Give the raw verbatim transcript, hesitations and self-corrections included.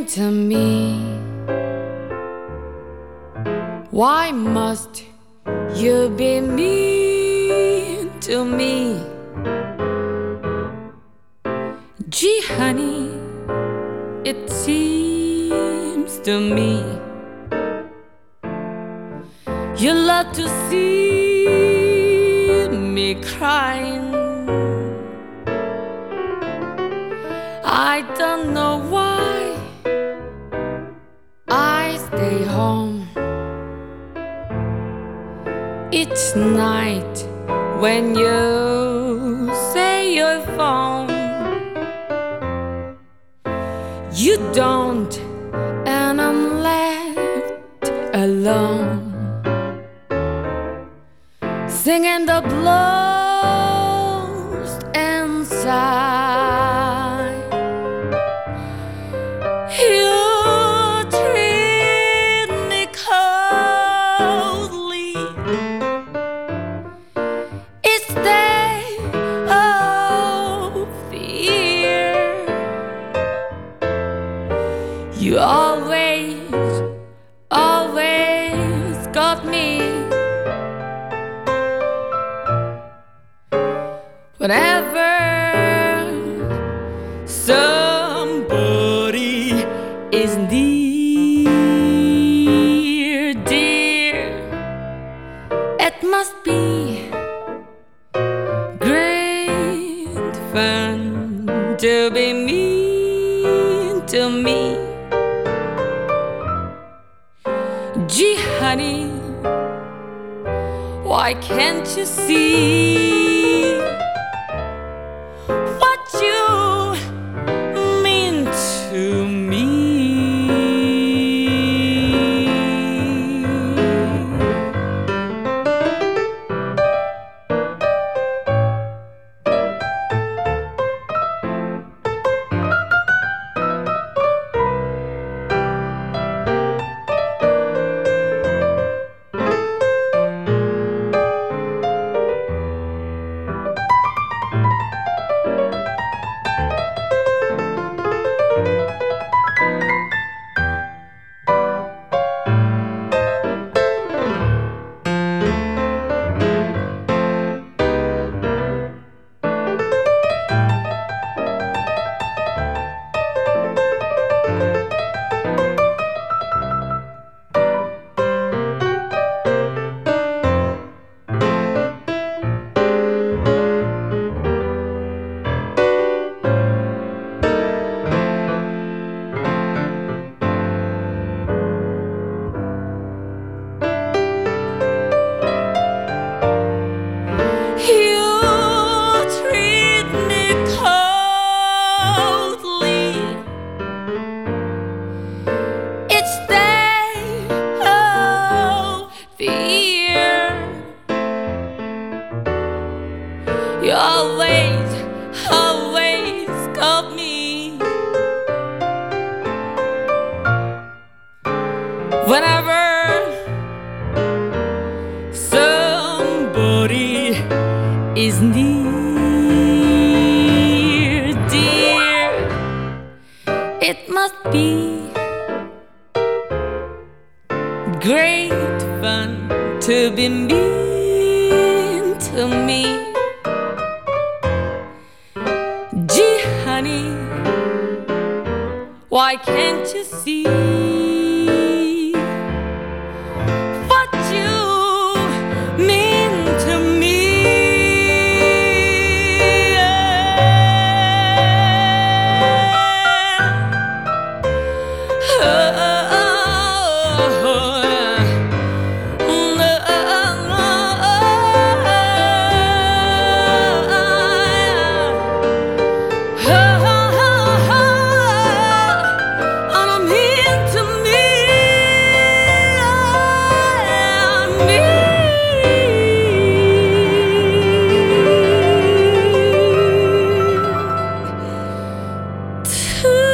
to me. Why must you be mean to me? Gee, honey, it seems to me you love to see me crying. I don't know why I stay home each night when you say your phone. You don't, and I'm left alone, singing the blues inside. You treat me coldly. It's day of fear. You always, always got me. Whenever somebody is near, dear, it must be great fun to be mean to me. Gee, honey, why can't you see what you mean to me? You always, always got me. Whenever somebody is near, dear, it must be great fun to be mean to me. Gee, honey, why can't you see what you mean to me? Ooh.